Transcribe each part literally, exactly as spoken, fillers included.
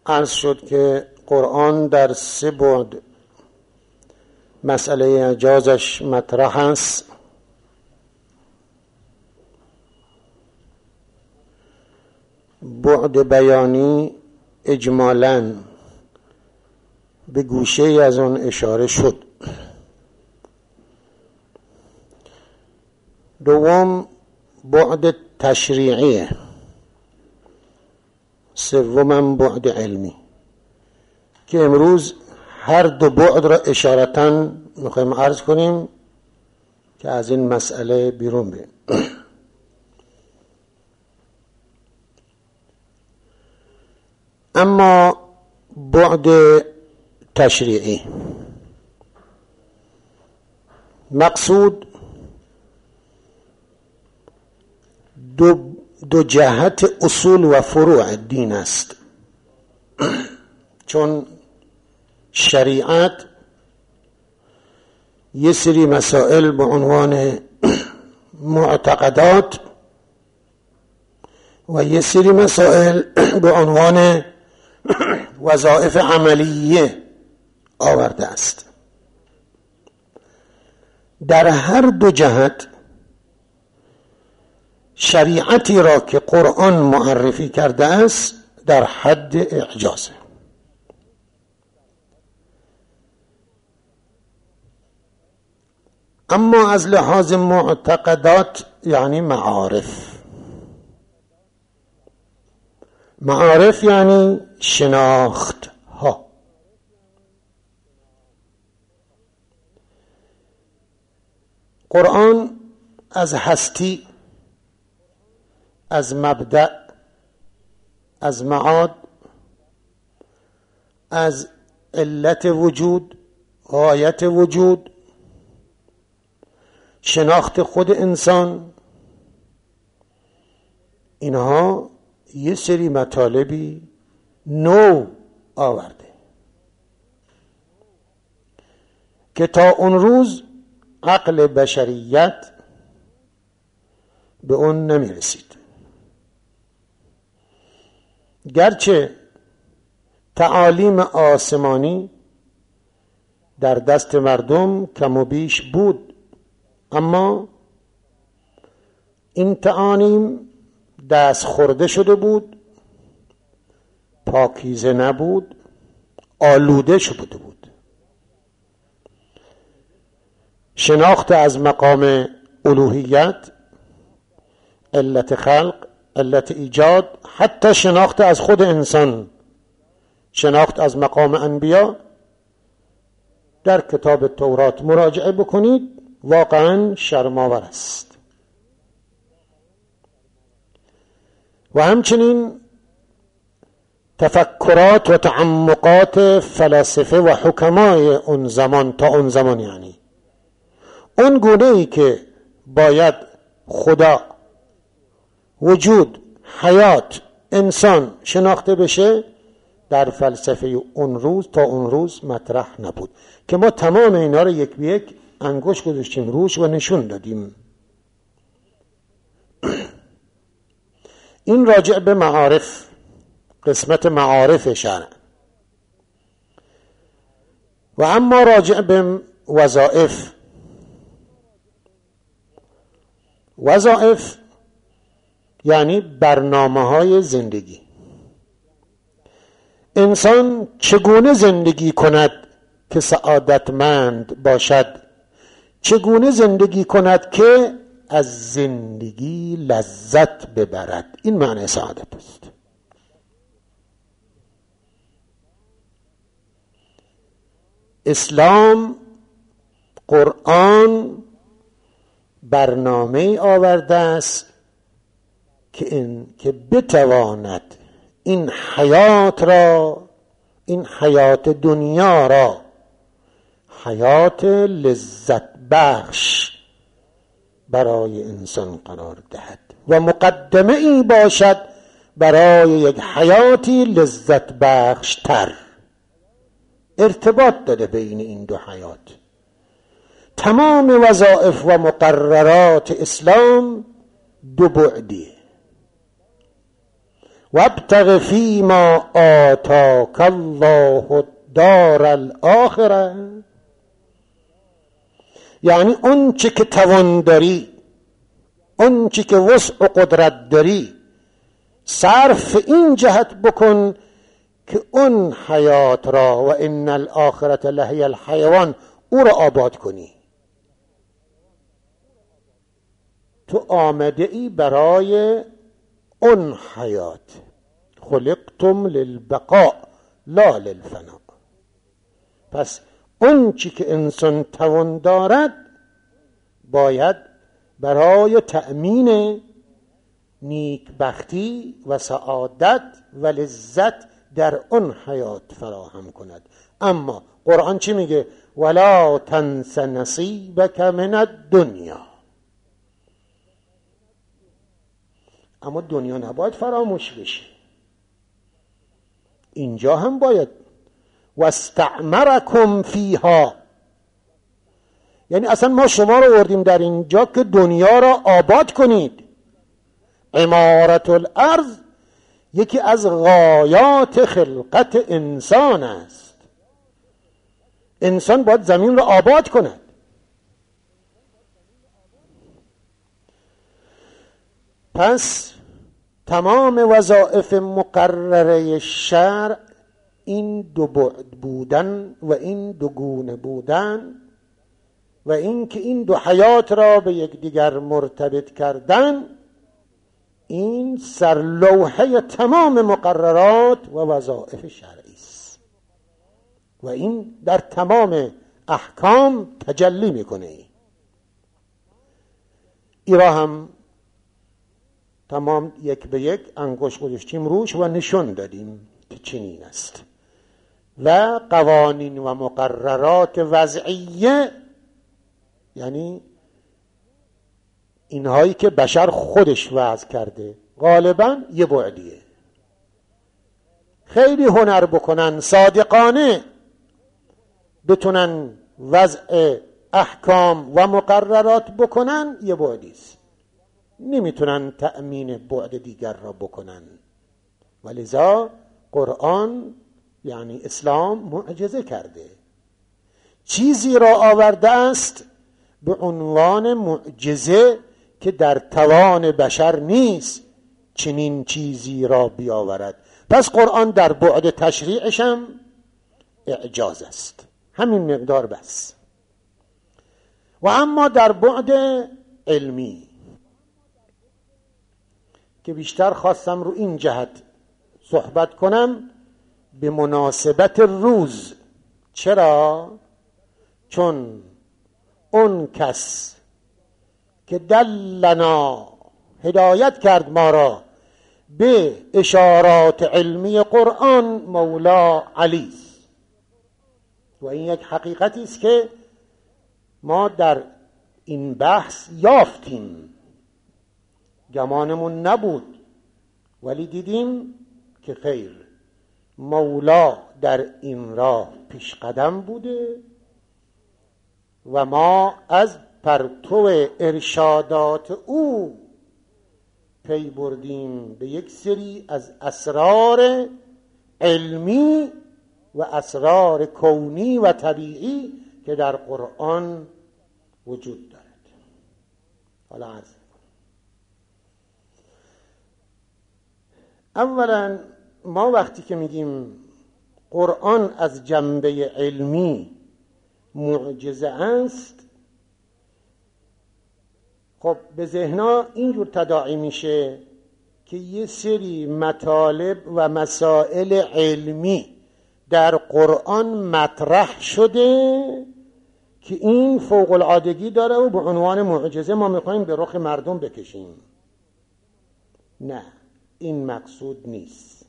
عرض شد که قرآن در سه بعد مسئله اعجازش مطرح است. بعد بیانی اجمالاً به گوشه از آن اشاره شد. دوم بعد تشریعیه، سوم بعد علمی که امروز هر دو بعد را اشارتاً میخوایم عرض کنیم که از این مسئله بیرون بریم. اما بعد تشریعی مقصود دو, دو جهت اصول و فروع دین است. چون شریعت یه سری مسائل به عنوان معتقدات و یه سری مسائل به عنوان وظایف عملیه آورده است. در هر دو جهت شریعتی را که قرآن معرفی کرده است در حد اعجازه. اما از لحاظ معتقدات یعنی معارف، معارف یعنی شناخت ها. قرآن از هستی، از مبدأ، از معاد، از علت وجود، غایت وجود، شناخت خود انسان، اینها یه سری مطالبی نو آورده که تا اون روز عقل بشریت به اون نمی رسید. گرچه تعالیم آسمانی در دست مردم کم و بیش بود، اما این تعالیم دست خورده شده بود، پاکیزه نبود، آلوده شده بود. شناخت از مقام الوهیت، علت خلق، علت ایجاد، حتی شناخت از خود انسان، شناخت از مقام انبیا، در کتاب تورات مراجعه بکنید، واقعا شرم‌آور است. و همچنین تفکرات و تعمقات فلاسفه و حکمای اون زمان تا اون زمان، یعنی اون گونه‌ای که باید خدا، وجود، حیات، انسان شناخته بشه، در فلسفه اون روز تا اون روز مطرح نبود که ما تمام اینا رو یک به یک انگشت گذاشتیم روش و نشون دادیم. این راجع به معارف، قسمت معارف شرع. و اما راجع به وظائف، وظائف یعنی برنامه‌های زندگی. انسان چگونه زندگی کند که سعادتمند باشد؟ چگونه زندگی کند که از زندگی لذت ببرد؟ این معنی سعادت است. اسلام، قرآن برنامه آورده است که این که بتواند این حیات را، این حیات دنیا را حیات لذت بخش برای انسان قرار دهد و مقدمه ای باشد برای یک حیاتی لذت بخش تر. ارتباط داده بین این دو حیات. تمام وظایف و مقررات اسلام دو بعدیه. وابتغ فیما آتاک الله الدار الاخره، یعنی اون چی که توان داری، اون چی که وسع و قدرت داری، صرف این جهت بکن که اون حیات را و ان الاخرة لهی الحیوان او را آباد کنی. تو آمده ای برای اون حیات، خلقتم للبقاء لا للفناء. پس اون چی که انسان توان دارد باید برای تأمین نیکبختی و سعادت و لذت در اون حیات فراهم کند. اما قرآن چی میگه؟ ولا تنس نصیبک من الدنیا. اما دنیا نباید فراموش بشه، اینجا هم باید. واستعمرکم فیها، یعنی اصلا ما شما رو آوردیم در اینجا که دنیا را آباد کنید. عمارت الارض یکی از غایات خلقت انسان است. انسان باید زمین را آباد کند. پس تمام وظایف مقرره شرع این دو بعد بودن و این دو گونه بودن و این که این دو حیات را به یکدیگر مرتبط کردن، این سرلوحه تمام مقررات و وظایف شرعی است و این در تمام احکام تجلی میکنه. ای را هم تمام یک به یک انگشت گذاشتیم روش و نشون دادیم که چنین است. و قوانین و مقررات وضعیه یعنی اینهایی که بشر خودش وضع کرده غالبا یه بعدیه. خیلی هنر بکنن، صادقانه بتونن وضع احکام و مقررات بکنن، یه بعدیست. نمیتونن تأمین بعد دیگر را بکنن. ولذا قرآن یعنی اسلام معجزه کرده، چیزی را آورده است به عنوان معجزه که در توان بشر نیست چنین چیزی را بیاورد. پس قرآن در بعد تشریعش هم اعجاز است، همین مقدار بس. و اما در بعد علمی که بیشتر خواستم رو این جهت صحبت کنم به مناسبت روز. چرا؟ چون اون کس که دلنا هدایت کرد ما را به اشارات علمی قرآن مولا علی است و این یک حقیقتی است که ما در این بحث یافتیم، گمانمون نبود، ولی دیدیم که خیر، مولا در این راه پیش قدم بوده و ما از پرتو ارشادات او پی بردیم به یک سری از اسرار علمی و اسرار کونی و طبیعی که در قرآن وجود دارد. حالا عرض اولا ما وقتی که میگیم قرآن از جنبه علمی معجزه است، خب به ذهنها اینجور تداعی میشه که یه سری مطالب و مسائل علمی در قرآن مطرح شده که این فوق العادگی داره و به عنوان معجزه ما میخوایم به رخ مردم بکشیم. نه، این مقصود نیست.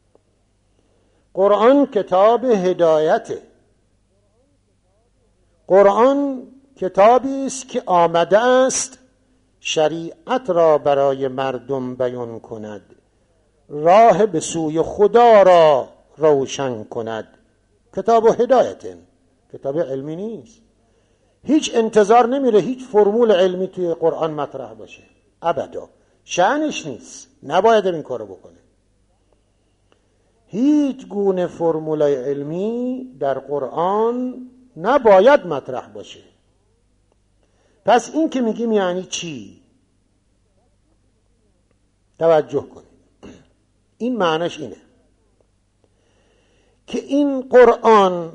قرآن کتاب هدایته. قرآن کتابی است که آمده است شریعت را برای مردم بیان کند، راه به سوی خدا را روشن کند. کتاب هدایته، کتاب علمی نیست. هیچ انتظار نمیره هیچ فرمول علمی توی قرآن مطرح باشه، ابدا، شأنش نیست، نباید این کارو بکنه. هیچ گونه فرمولای علمی در قرآن نباید مطرح باشه. پس این که میگیم یعنی چی؟ توجه کنید. این معنیش اینه که این قرآن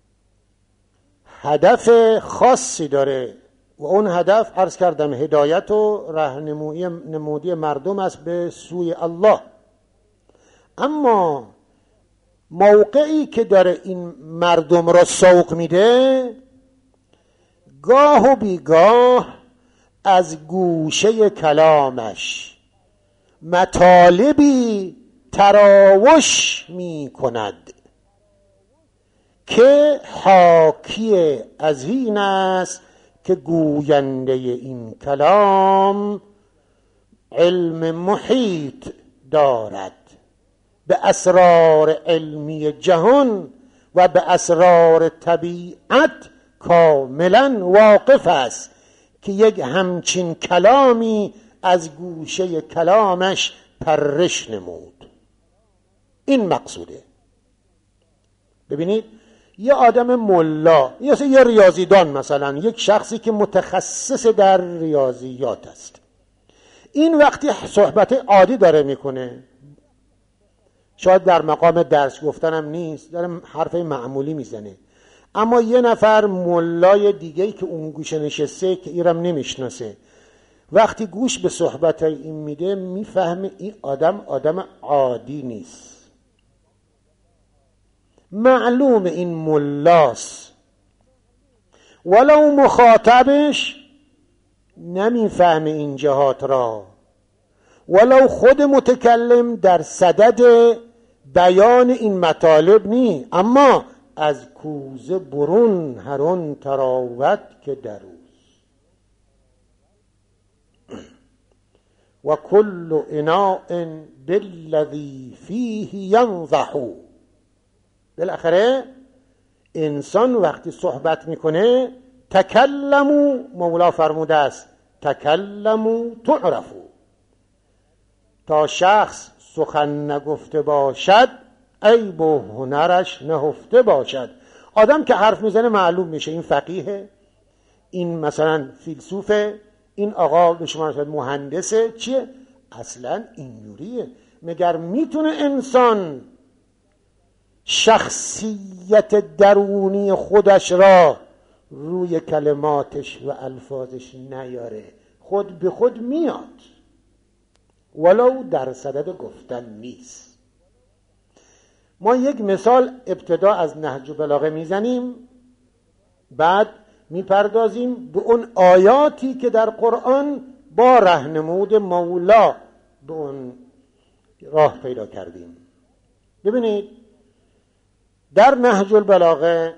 هدف خاصی داره و اون هدف عرض کردم هدایت و راهنمایی نمودی مردم است به سوی الله. اما موقعی که داره این مردم را سوق میده، گاه و بیگاه از گوشه کلامش مطالبی تراوش می کند که حاکی از این است که گوینده این کلام علم محیط دارد، به اسرار علمی جهان و به اسرار طبیعت کاملا واقف است که یک همچین کلامی از گوشه کلامش پرش نمود. این مقصوده. ببینید یه آدم ملا یا یه ریاضیدان، مثلا یک شخصی که متخصص در ریاضیات است، این وقتی صحبت عادی داره میکنه، شاید در مقام درس گفتنم نیست، داره حرف معمولی میزنه، اما یه نفر ملای دیگه‌ای که اون گوشه نشسته که ایرم نمیشناسه، وقتی گوش به صحبت این میده میفهمه این آدم آدم عادی نیست. معلوم این ملاست، ولو مخاطبش نمیفهمه این جهات را، ولو خود متکلم در صدد بیان این مطالب نی، اما از کوزه برون هرون تراوت که دروز و کل اناء بالذی فیه ینضح. بالاخره انسان وقتی صحبت میکنه تکلمو، مولا فرموده است تکلمو تعرفو، تا شخص سخن نگفته باشد عیب و هنرش نهفته باشد. آدم که حرف میزنه معلوم میشه این فقیه، این مثلا فیلسوفه، این آقا به شما مهندسه، چیه؟ اصلا اینجوریه. مگر میتونه انسان شخصیت درونی خودش را روی کلماتش و الفاظش نیاره؟ خود به خود میاد، ولو در صدد گفتن نیست. ما یک مثال ابتدا از نهج بلاغه میزنیم، بعد میپردازیم به اون آیاتی که در قرآن با راهنمود مولا به اون راه پیدا کردیم. ببینید در نهج البلاغه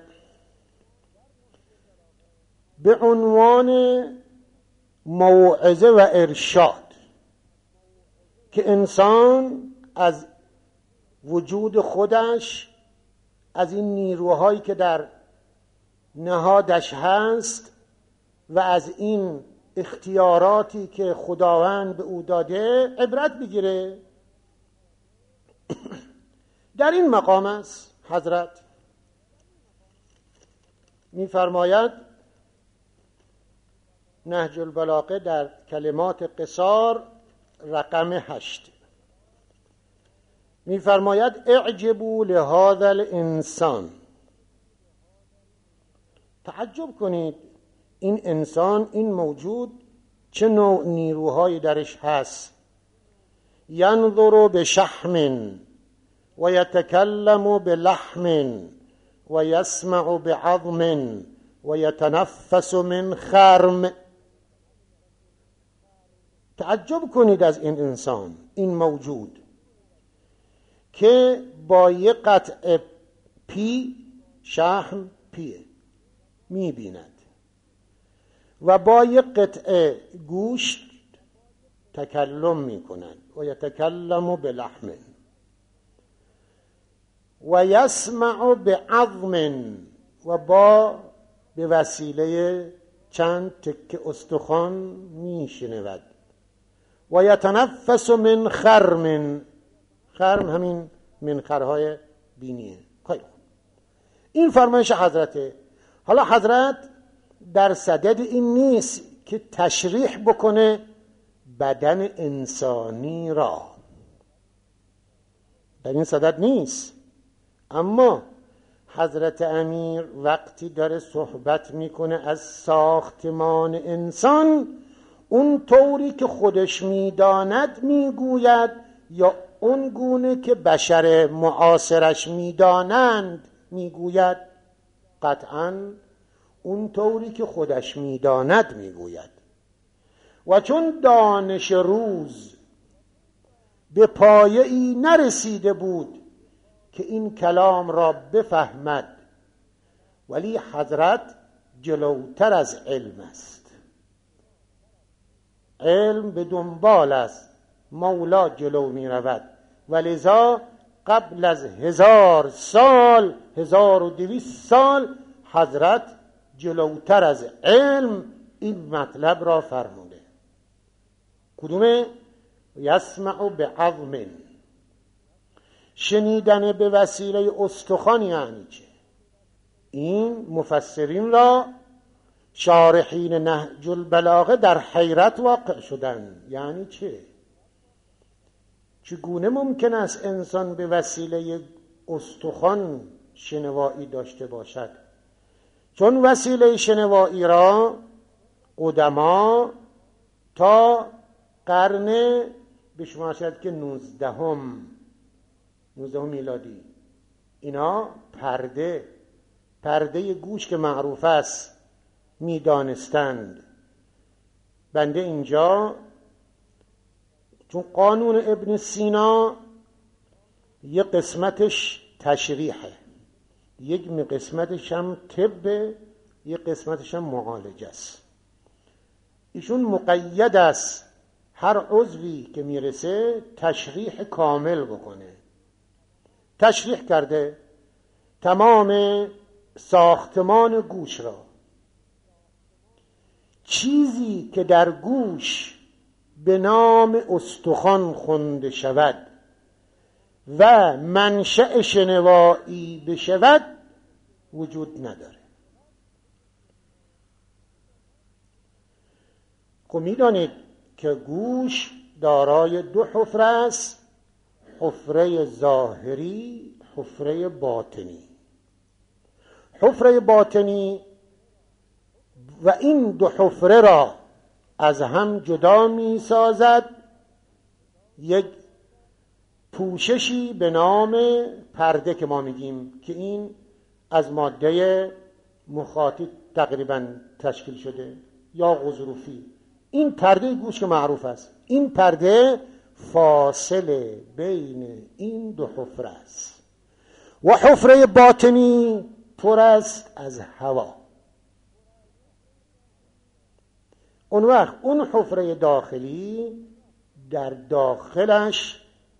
به عنوان موعظه و ارشاد که انسان از وجود خودش، از این نیروهایی که در نهادش هست و از این اختیاراتی که خداوند به او داده عبرت بگیره. در این مقام است حضرت می‌فرماید نهج البلاغه در کلمات قصار رقم هشت می‌فرماید اعجبوا لهذا الانسان، تعجب کنید این انسان، این موجود چه نوع نیروهایی درش هست. ینظر بشحم و یتکلم بلحم و یسمع بعظم و یتنفس من خرم. تعجب کنید از این انسان، این موجود که با یک قطع پی، شحم پیه، میبیند و با یک قطعه گوشت تکلم میکند و یتکلم بلحم و یسمع بعظم و با به وسیله چند تکه استخوان میشنود و یتنفس من خرم، خرم همین منخرهای بینیه. خیلی خوب، این فرمایش حضرته. حالا حضرت در صدد این نیست که تشریح بکنه بدن انسانی را، در این صدد نیست، اما حضرت امیر وقتی داره صحبت میکنه از ساختمان انسان، اون طوری که خودش میداند میگوید یا اون گونه که بشر معاصرش میدانند میگوید؟ قطعاً اون طوری که خودش میداند میگوید. و چون دانش روز به پایه ای نرسیده بود که این کلام را بفهمد، ولی حضرت جلوتر از علم است، علم به دنبال است، مولا جلو می رود، ولذا قبل از هزار سال، هزار و دویست سال، حضرت جلوتر از علم این مطلب را فرموده. کدومه؟ یسمع به عظم، شنیدن به وسیله استخوان یعنی چه؟ این مفسرین را شارحین نهج البلاغه در حیرت واقع شدن. یعنی چه؟ چگونه ممکن است انسان به وسیله استخوان شنوایی داشته باشد؟ چون وسیله شنوایی را قدما تا قرن به شما شد که نوزدهم نوزدهم میلادی اینا پرده پرده گوش که معروف است میدانستند. بنده اینجا چون قانون ابن سینا یک قسمتش تشریحه، یک قسمتش هم طب، یک قسمتش هم معالجه است. ایشون مقید است هر عضوی که میرسه تشریح کامل بکنه. تشریح کرده تمام ساختمان گوش را. چیزی که در گوش به نام استخوان خونده شود و منشأ شنوایی بشود وجود نداره. خب میدانید که گوش دارای دو حفره است، حفره ظاهری، حفره باطنی. حفره باطنی و این دو حفره را از هم جدا می سازد یک پوششی به نام پرده که ما میگیم که این از ماده مخاطی تقریبا تشکیل شده یا غضروفی. این پرده گوش که معروف است، این پرده فاصله بین این دو حفره است و حفره باطنی پر است از هوا. اون وقت اون حفره داخلی در داخلش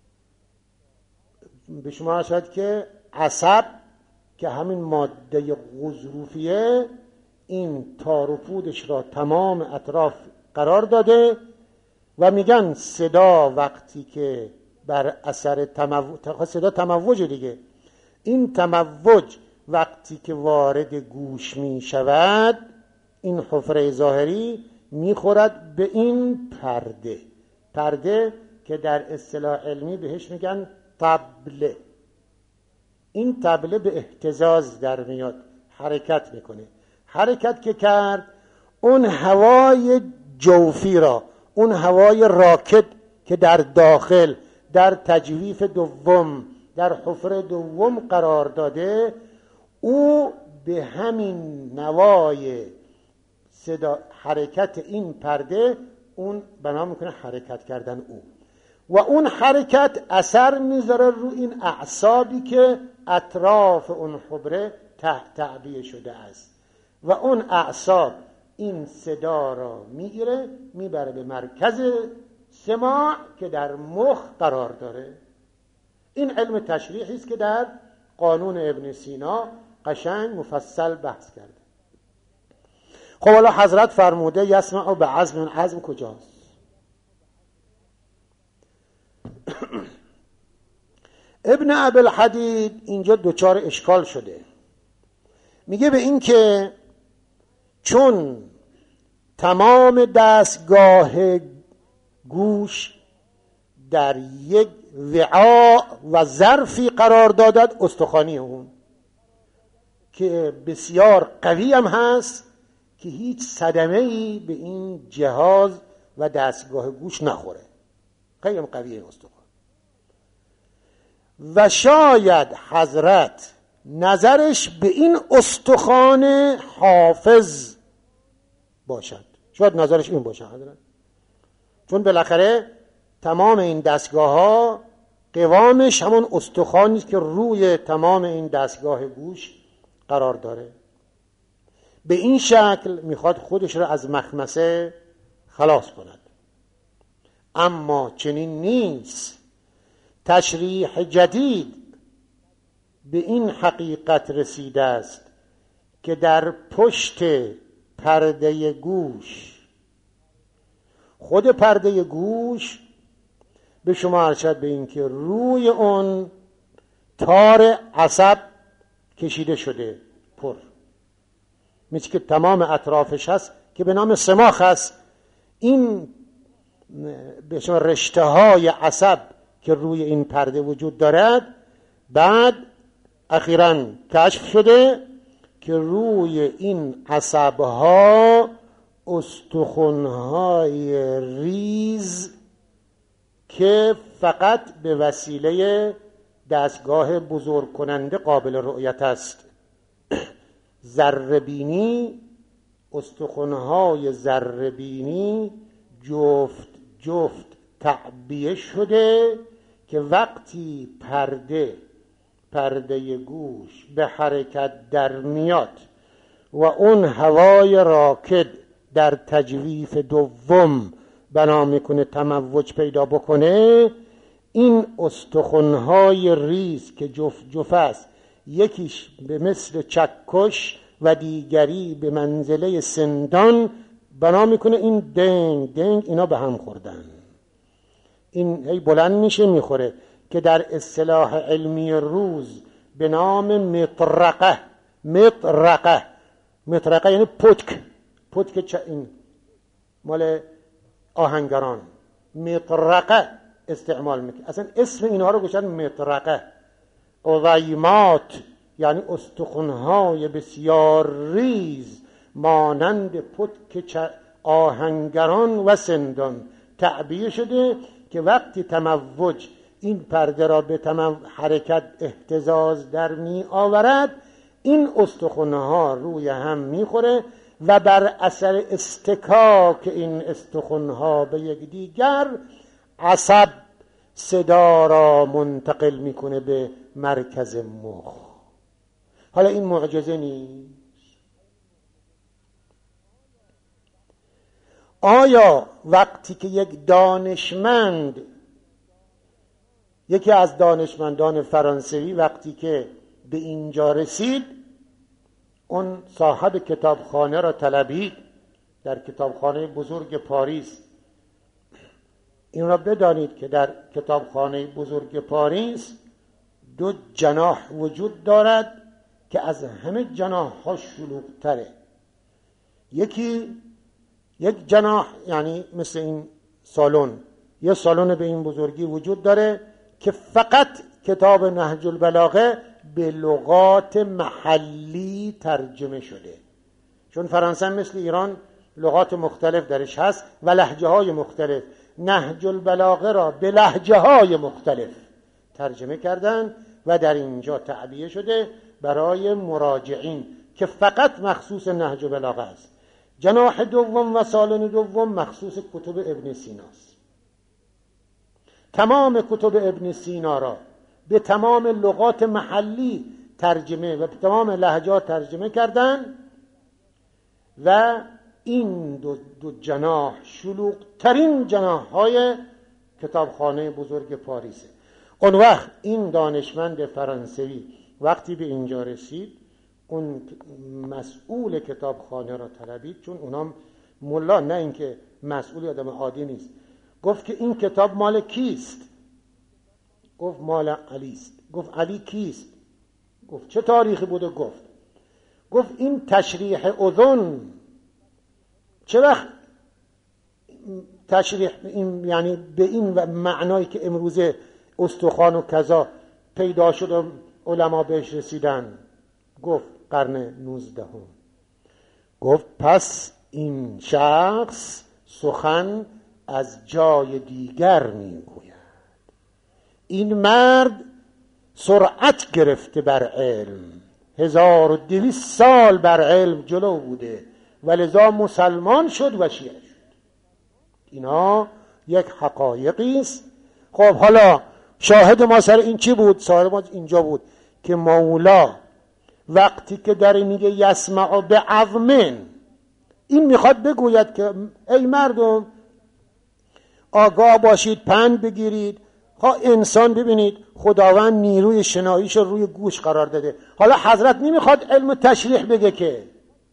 به شما شد که عصب که همین ماده غضروفیه این تار و پودش را تمام اطراف قرار داده و میگن صدا وقتی که بر اثر تموج، صدا تموج دیگه، این تموج وقتی که وارد گوش می شود این حفره ظاهری میخورد به این پرده، پرده که در اصطلاح علمی بهش میگن طبله. این طبله به اهتزاز در میاد، حرکت میکنه. حرکت که کرد اون هوای جوفی را، اون هوای راکد که در داخل در تجویف دوم در حفره دوم قرار داده، او به همین نوای صدا حرکت این پرده اون بنا میکنه حرکت کردن او و اون حرکت اثر میذاره رو این اعصابی که اطراف اون حفره تحت تعبیه شده است و اون اعصاب این صدا را میگیره میبره به مرکز سماع که در مخ قرار داره. این علم تشریحی است که در قانون ابن سینا قشنگ مفصل بحث کرده. خب حالا حضرت فرموده یسمع به عزم. عزم کجاست؟ ابن ابوالحدید اینجا دوچار اشکال شده، میگه به این که چون تمام دستگاه گوش در یک وعاء و ظرفی قرار دادد استخوانی اون که بسیار قوی هم هست که هیچ صدمه‌ای به این جهاز و دستگاه گوش نخوره، خیلی هم قویه استخوان. و شاید حضرت نظرش به این استخوان حافظ باشد، شاید نظرش این باشه حضرت، چون بالاخره تمام این دستگاه ها قوامش همون استخوانی است که روی تمام این دستگاه گوش قرار داره. به این شکل میخواد خودش را از مخمسه خلاص کند. اما چنین نیست. تشریح جدید به این حقیقت رسیده است که در پشت پرده گوش، خود پرده گوش به شما ارشد به این که روی اون تار عصب کشیده شده پر، مثل که تمام اطرافش هست که به نام سماخ هست. این به شما رشته های عصب که روی این پرده وجود دارد بعد اخیراً کشف شده که روی این عصبها استخوان‌های ریز که فقط به وسیله دستگاه بزرگ کننده قابل رؤیت است، ذره‌بینی، استخوان‌های ذره‌بینی جفت جفت تعبیه شده که وقتی پرده پرده گوش به حرکت در میاد و اون هوای راکد در تجویف دوم بنا میکنه تموج پیدا بکنه، این استخوان‌های ریز که جفت جفت است، یکیش به مثل چکش و دیگری به منزله سندان، بنا میکنه این دنگ دنگ اینا به هم خوردن، این هی بلند میشه میخوره که در اصطلاح علمی روز به نام مطرقه. مطرقه مطرقه یعنی پتک، پتک چه این مال آهنگران، مطرقه استعمال میکنه. اصلا اسم اینها رو گوشن مطرقه. قضیمات یعنی استخوان‌های بسیار ریز مانند پتک آهنگران و سندان تعبیه شده که وقتی تموج این پرده را به تمام حرکت اهتزاز در می آورد، این استخوان‌ها روی هم میخوره و بر اثر استکاک این استخوان‌ها به یکدیگر عصب صدا را منتقل میکنه به مرکز مخ. حالا این معجزه نیست؟ آیا وقتی که یک دانشمند، یکی از دانشمندان فرانسوی وقتی که به اینجا رسید، اون صاحب کتابخانه را طلبید در کتابخانه بزرگ پاریس. این را بدانید که در کتابخانه بزرگ پاریس دو جناح وجود دارد که از همه جناح ها شلوغ‌تره. یکی یک جناح یعنی مثل این سالن، یه سالن به این بزرگی وجود داره که فقط کتاب نهج البلاغه به لغات محلی ترجمه شده، چون فرانسه مثل ایران لغات مختلف درش هست و لهجه های مختلف. نهج البلاغه را به لهجه های مختلف ترجمه کردن و در اینجا تعبیه شده برای مراجعین که فقط مخصوص نهج البلاغه است. جناح دوم و سالن دوم مخصوص کتب ابن سیناست. تمام کتب ابن سینا را به تمام لغات محلی ترجمه و به تمام لهجات ترجمه کردن و این دو, دو جناح شلوغ ترین جناح های کتابخانه بزرگ پاریسه. اون وقت این دانشمند فرانسوی وقتی به اینجا رسید، اون مسئول کتابخانه را طلبید، چون اونام ملا، نه اینکه مسئول آدم عادی نیست. گفت که این کتاب مال کیست؟ گفت مال علی است. گفت علی کیست؟ گفت چه تاریخی بوده؟ گفت گفت این تشریح اذن چه وقت تشریح این یعنی به این معنایی که امروزه استخوان و کذا پیدا شد و علما بهش رسیدن؟ گفت قرن نوزدهم. گفت پس این شخص سخن از جای دیگر میگوید. این مرد سرعت گرفته بر علم، هزار و دویست سال بر علم جلو بوده و لذا مسلمان شد و شیعه شد. اینا یک حقایقی است. خب حالا شاهد ما سر این چی بود؟ شاهد ما اینجا بود که مولا وقتی که داره میگه یسمع بعظم، این میخواد بگوید که ای مردم آگاه باشید، پند بگیرید. ها انسان ببینید خداوند نیروی شناییش روی گوش قرار داده. حالا حضرت نمیخواد علم تشریح بگه که،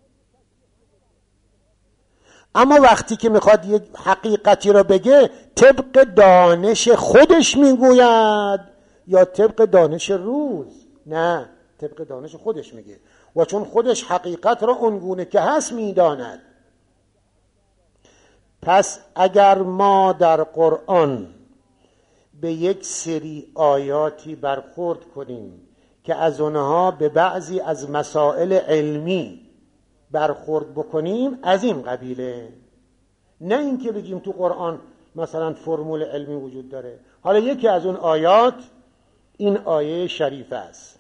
اما وقتی که میخواد یک حقیقتی را بگه طبق دانش خودش میگوید یا طبق دانش روز؟ نه، طبق دانش خودش میگه و چون خودش حقیقت را اونگونه که هست میداند. پس اگر ما در قرآن به یک سری آیاتی برخورد کنیم که از اونها به بعضی از مسائل علمی برخورد بکنیم، از این قبیله. نه اینکه بگیم تو قرآن مثلا فرمول علمی وجود داره. حالا یکی از اون آیات این آیه شریفه است.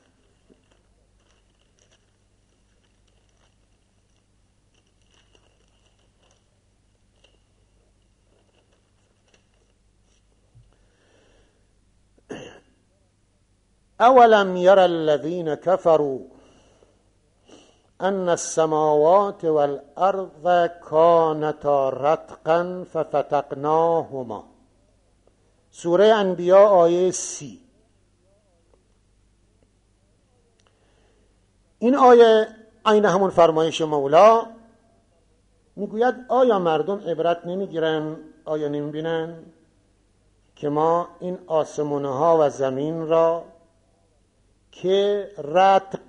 اولم یر الذین کفروا ان السماوات والارض کانتا رتقا ففتقناهما. سوره انبیاء آیه سی. این آیه عین همون فرمایش مولا میگوید آیا مردم عبرت نمیگیرن؟ آیا نمیبینن که ما این آسمانها و زمین را که رتق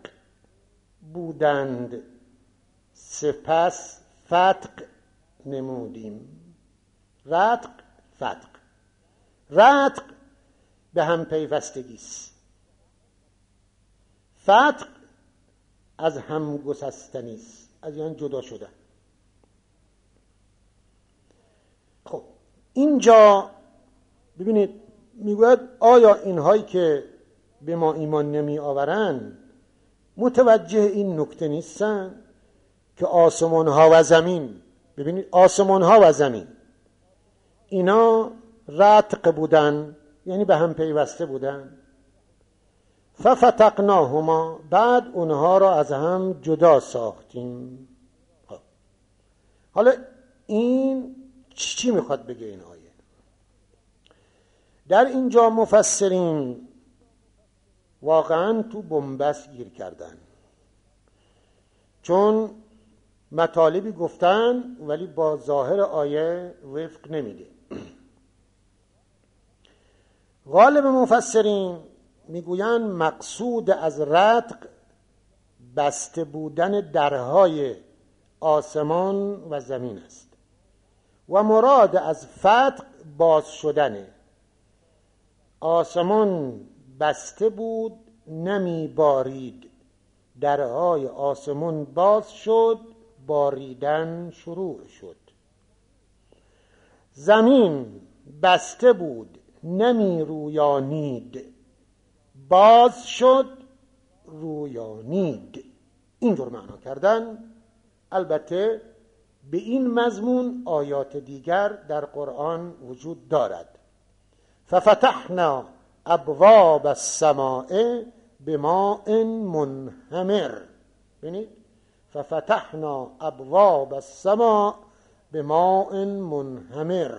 بودند سپس فتق نمودیم. رتق فتق، رتق به هم پیوستگی است، فتق از هم گسستنی است، از یعنی جدا شدن. خب اینجا ببینید میگوید آیا اینهایی که به ما ایمان نمی آورند متوجه این نکته نیستن که آسمان ها و زمین، ببینید آسمان ها و زمین اینا رتق بودن، یعنی به هم پیوسته بودن. ففتقناهما، بعد اونها را از هم جدا ساختیم. حالا این چی میخواد بگه این آیه؟ در اینجا مفسرین واقعا تو بنبست گیر کردن، چون مطالبی گفتن ولی با ظاهر آیه وفق نمیده. غالب مفسرین میگویند مقصود از رتق بسته بودن درهای آسمان و زمین است و مراد از فتق باز شدنه. آسمان بسته بود نمی بارید، درهای آسمان باز شد، باریدن شروع شد. زمین بسته بود نمی رویانید، باز شد رویانید. اینجور معنا کردن. البته به این مضمون آیات دیگر در قرآن وجود دارد. ففتحنا ابواب السماء بماء منهمر. ببینید ففتحنا ابواب السماء بماء منهمر.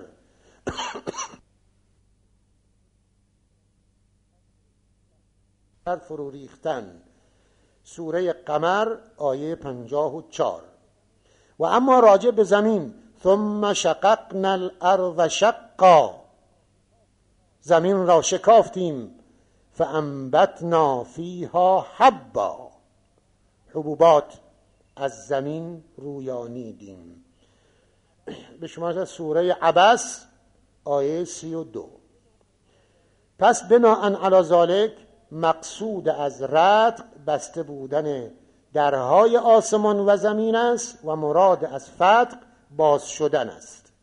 فرو ریختن. سوره قمر آیه پنجاه و چهار. و اما راجع به زمین، ثم شققنا الارض شقا، زمین را شکافتیم فانبتنا فیها حبا، حبوبات از زمین رویانیدیم. به شما از سوره عبس آیه سی و دو. پس بناء علی ذالک مقصود از رتق بسته بودن درهای آسمان و زمین است و مراد از فتق باز شدن است.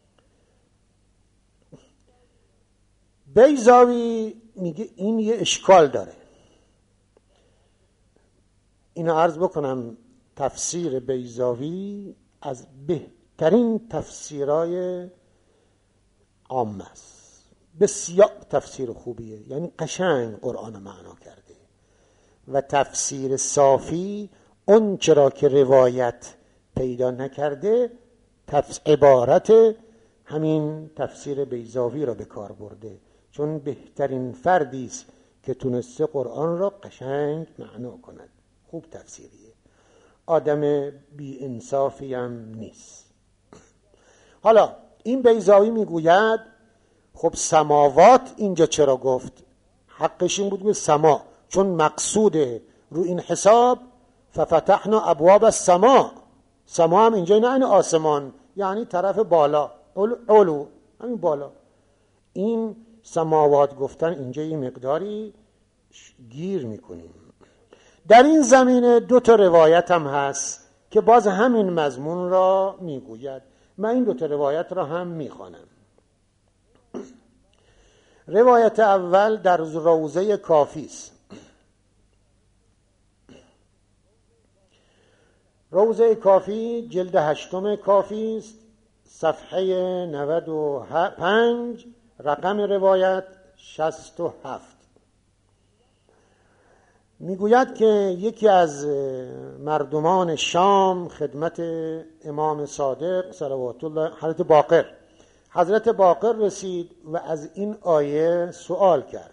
بیضاوی میگه این یه اشکال داره. اینو عرض بکنم، تفسیر بیضاوی از بهترین تفسیرهای عام است، بسیار تفسیر خوبیه، یعنی قشنگ قرآن معنا کرده. و تفسیر صافی اون چرا که روایت پیدا نکرده تفس... عبارت همین تفسیر بیضاوی را به کار برده، چون بهترین فردی است که تونسته قرآن را قشنگ معنا کند. خوب تفسیریه، آدم بی انصافی هم نیست. حالا این بیضاوی میگوید خب سماوات اینجا چرا گفت؟ حقش این بود که سما، چون مقصود رو این حساب ففتحنا ابواب السما، سما هم اینجا نه این آسمان، یعنی طرف بالا، علو، همین بالا. این سماوات گفتن اینجا یه مقداری گیر میکنیم. در این زمینه دو تا روایت هم هست که باز همین مضمون را میگوید. من این دو تا روایت را هم میخوانم. روایت اول در روضه کافی است. روضه کافی جلد هشتم کافی است، صفحه نود و پنج، رقم روایت شصت و هفت. میگوید که یکی از مردمان شام خدمت امام صادق صلوات الله حضرت باقر حضرت باقر رسید و از این آیه سوال کرد.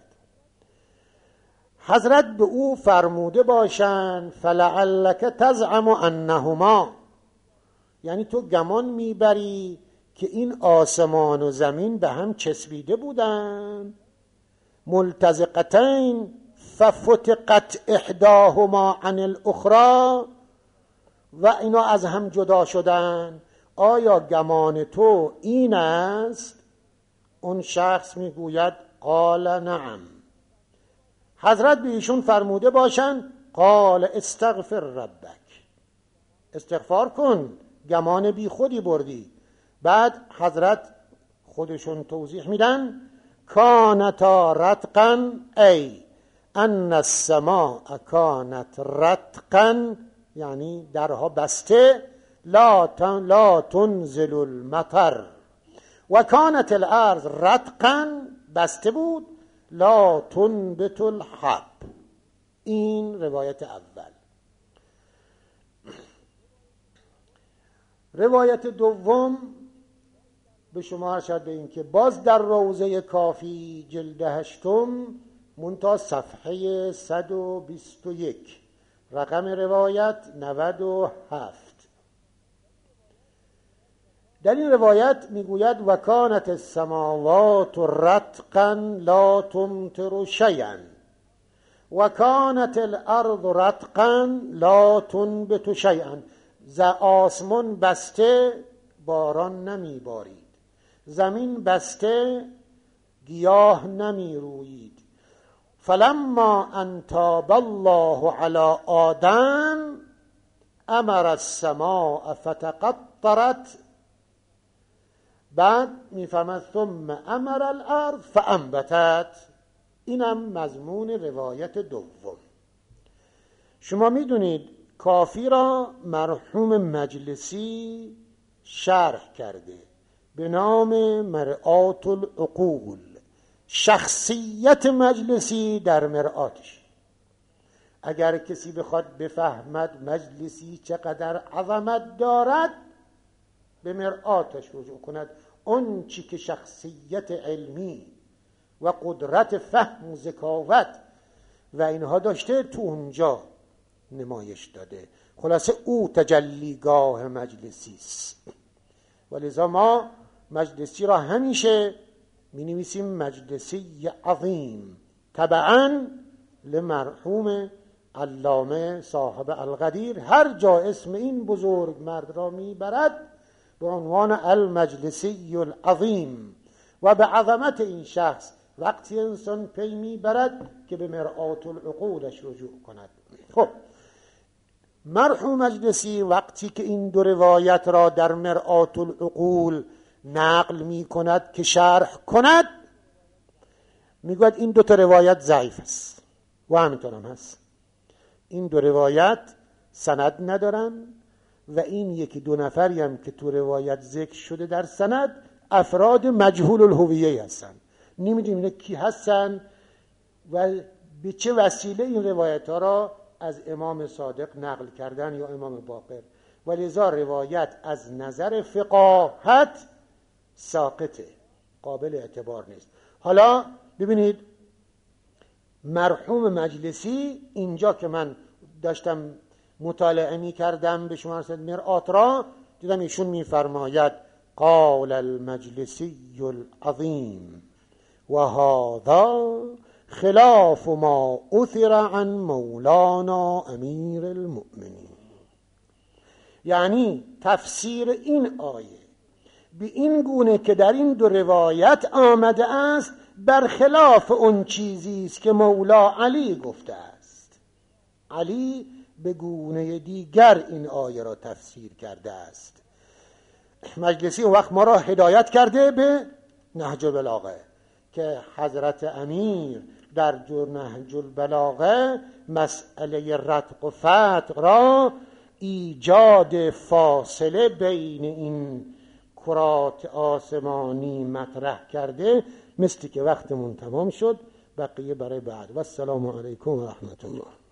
حضرت به او فرموده باشند فلعلک تزعم انهما، یعنی تو گمان میبری که این آسمان و زمین به هم چسبیده بودن، ملتزقتین ففتقت احداهما عن الاخرى، و اینا از هم جدا شدن. آیا گمان تو این است؟ اون شخص میگوید قال نعم. حضرت به ایشون فرموده باشن قال استغفر ربک، استغفار کن، گمان بی خودی بردی. بعد حضرت خودشون توضیح میدن کانتا رتقا، ای ان السماء کانت رتقا، یعنی درها بسته، لا لا تنزل المطر، و کانت الارض رتقا، بسته بود، لا تنبت الحب. این روایت اول. روایت دوم به شما ارشد به این که باز در روضه کافی جلد هشتم منتها صفحه صد و بیست و یک، رقم روایت نود و هفت. در این روایت میگوید و کانت السماوات رتقا لا تمطر شیئا و کانت الارض رتقا لا تنبت شیئا. ز آسمان بسته باران نمی بارید، زمین بسته گیاه نمی رویید. فلما ان تاب الله علی آدم امر السماء فتقطرت. بعد میفرماد ثم امر الارض فانبتت. اینم مضمون روایت دوم. شما میدونید کافی را مرحوم مجلسی شرح کرده به نام مرآت العقول. شخصیت مجلسی در مرآتش. اگر کسی بخواد بفهمد مجلسی چقدر عظمت دارد، به مرآتش رجوع کند. اون چی که شخصیت علمی و قدرت فهم و ذکاوت و اینها داشته تو اونجا نمایش داده. خلاصه او تجلیگاه مجلسی است. ولذا ما مجلسی را همیشه می نویسیم مجلسی عظیم، تبعاً لمرحوم علامه صاحب القدیر، هر جا اسم این بزرگ مرد را میبرد به عنوان المجلسی العظیم و به عظمت این شخص وقتی انسان پی میبرد که به مرآت العقولش رجوع کند. خب مرحوم مجلسی وقتی که این دو روایت را در مرآت العقول نقل می کند که شرح کند، میگوید این دو تا روایت ضعیف است و همینطور هم هست. این دو روایت سند ندارن و این یکی دو نفری هم که تو روایت ذکر شده در سند افراد مجهول الهویه هستن، نمیدونیم اینا کی هستن و به چه وسیله این روایت ها را از امام صادق نقل کردن یا امام باقر، ولذا روایت از نظر فقاهت ساقطه، قابل اعتبار نیست. حالا ببینید مرحوم مجلسی اینجا که من داشتم مطالعه می کردم به شما رسید مرآت را، دیدم ایشون می فرماید قال المجلسی العظیم و هذا خلاف ما اثر عن مولانا امیر المؤمنین. یعنی تفسیر این آیه به این گونه که در این دو روایت آمده است برخلاف اون چیزی است که مولا علی گفته است. علی به گونه دیگر این آیه را تفسیر کرده است. مجلسی اون وقت ما را هدایت کرده به نهج البلاغه که حضرت امیر در نهج البلاغه مسئله رتق و فتق را ایجاد فاصله بین این کرات آسمانی مطرح کرده. مثل که وقتمون تمام شد، بقیه برای بعد. و السلام علیکم و رحمت الله.